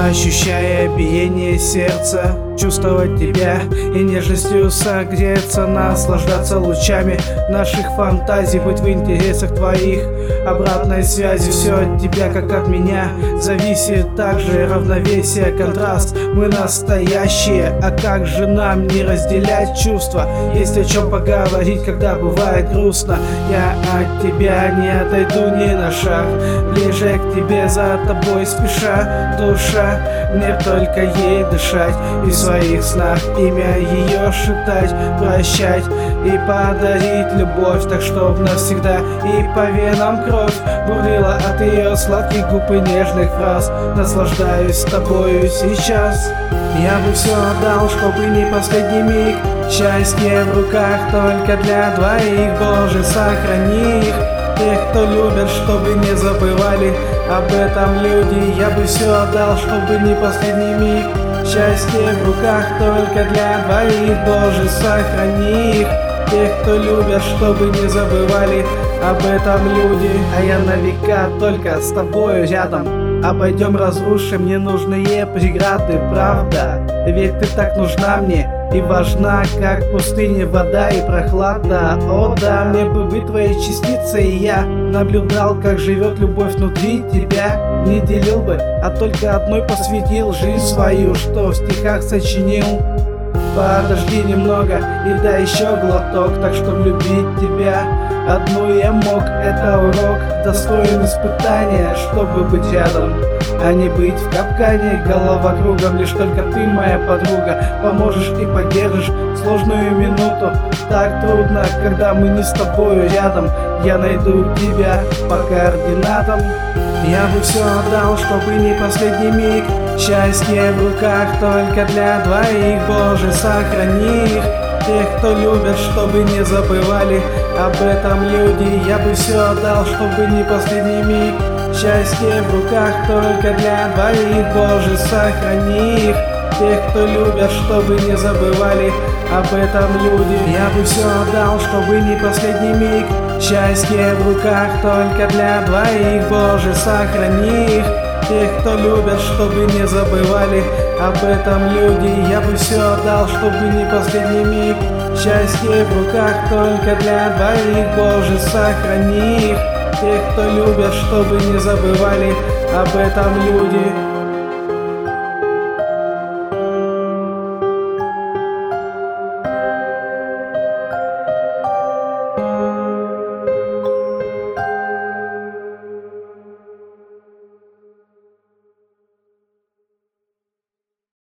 ощущая биение сердца, чувствовать тебя и нежностью согреться, наслаждаться лучами наших фантазий, быть в интересах твоих, обратной связи. Все от тебя, как от меня, зависит также равновесие, контраст. Мы настоящие, а как же нам не разделять чувства? Есть о чем поговорить, когда бывает грустно. Я от тебя не отойду ни на шаг, ближе к тебе, за тобой спеша. Душа, мне только ей дышать и в своих снах имя ее шептать, прощать и подарить любовь, так чтоб навсегда и по венам кровь бурлила от ее сладких губ и нежных фраз. Наслаждаюсь тобою сейчас. Я бы все отдал, чтобы не последний миг. Счастье в руках только для двоих. Боже, сохрани их, тех, кто любят, чтобы не забывали об этом люди. Я бы все отдал, чтобы не последний миг. Счастье в руках только для двоих. Боже, сохрани их, тех, кто любят, чтобы не забывали об этом люди. А я на века только с тобою рядом. Обойдем, разрушим ненужные преграды, правда? Ведь ты так нужна мне и важна, как в пустыне вода и прохлада. О да, мне бы быть твоей частицей, и я наблюдал, как живет любовь внутри тебя. Не делил бы, а только одной посвятил жизнь свою, что в стихах сочинил. Подожди немного и дай еще глоток, так что любить тебя одну я мог. Это урок, достоин испытания, чтобы быть рядом, а не быть в капкане. Голова кругом, лишь только ты, моя подруга, поможешь и поддержишь сложную минуту. Так трудно, когда мы не с тобою рядом. Я найду тебя по координатам. Я бы все отдал, чтобы не последний миг. Счастье в руках только для двоих. Боже, сохрани их, тех, кто любят, чтобы не забывали об этом люди. Я бы все отдал, чтобы не последний миг. Счастье в руках только для двоих. Боже, сохрани их, тех, кто любят, чтобы не забывали об этом люди. Я бы все отдал, чтобы не последний миг. Счастье в руках только для двоих. Боже, сохрани их, тех, кто любят, чтобы не забывали об этом люди. Я бы все отдал, чтобы не последний миг. Счастье в руках только для двоих. Боже, сохрани их, тех, кто любят, чтобы не забывали об этом люди.